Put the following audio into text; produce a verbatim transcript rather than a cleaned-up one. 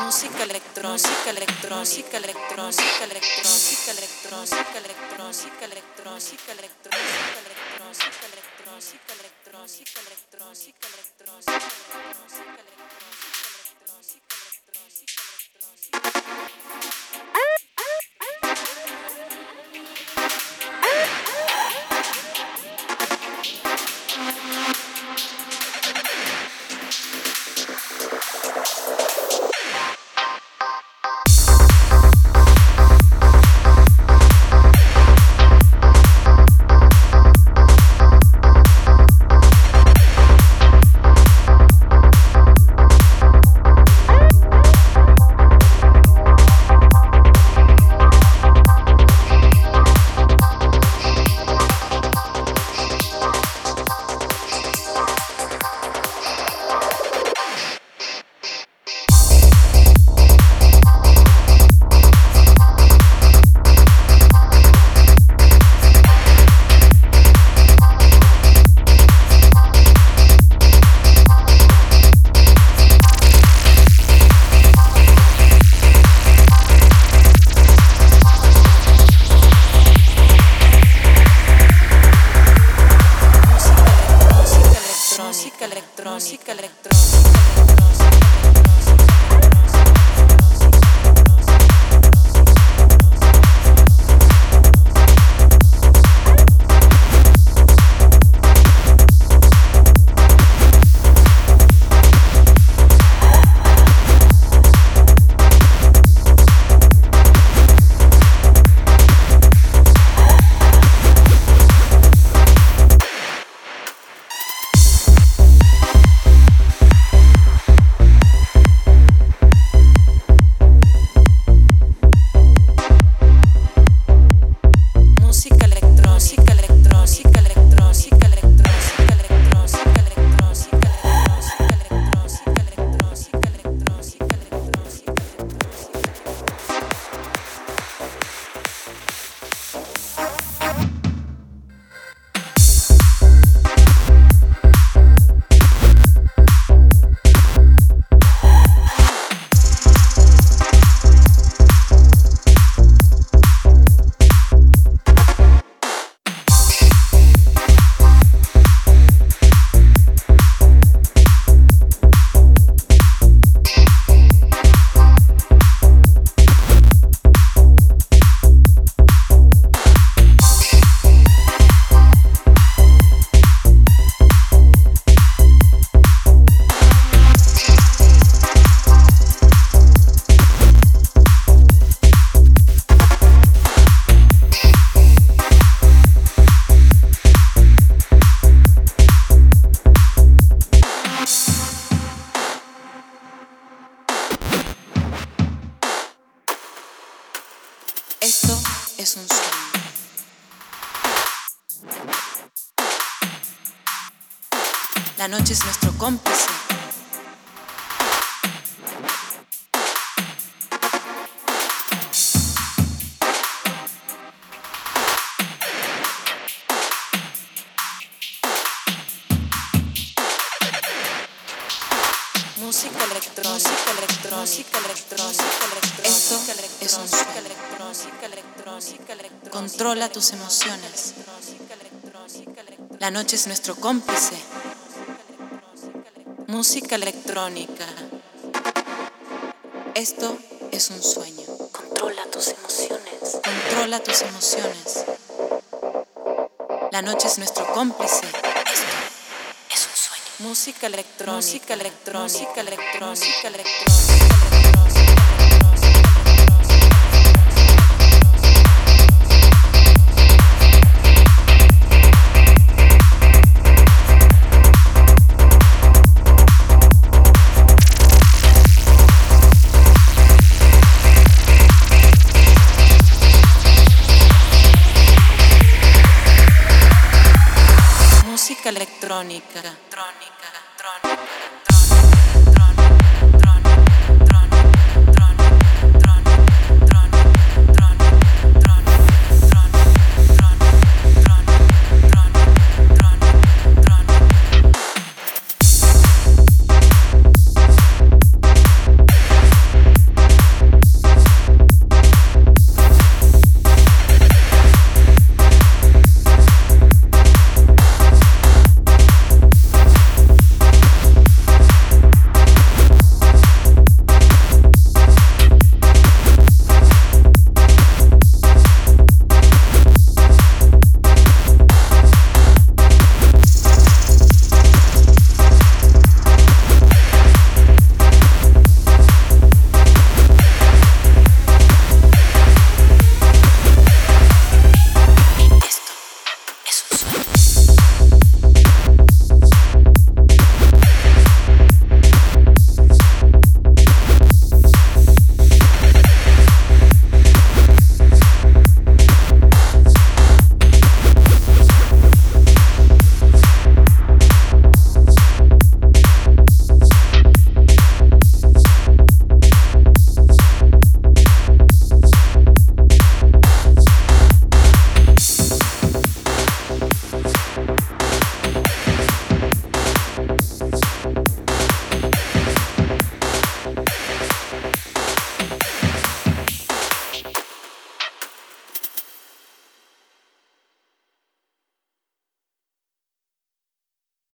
música electrónica, electrónica, electrónica, electrónica, electrónica, electrónica, electrónica, electrónica, electrónica, electrónica, electrónica, electrónica, electrónica, electrónica, electrónica. Esto es un sueño. La noche es nuestro cómplice. Música electrónica, electrónica, electrónica, electrónica. Esto es un sueño. Controla tus emociones. La noche es nuestro cómplice. Música electrónica. Esto es un sueño. Controla tus emociones. Controla tus emociones. La noche es nuestro cómplice. Esto es un sueño. Música electrónica, música electrónica, electrónica, electrónica. Electrónica.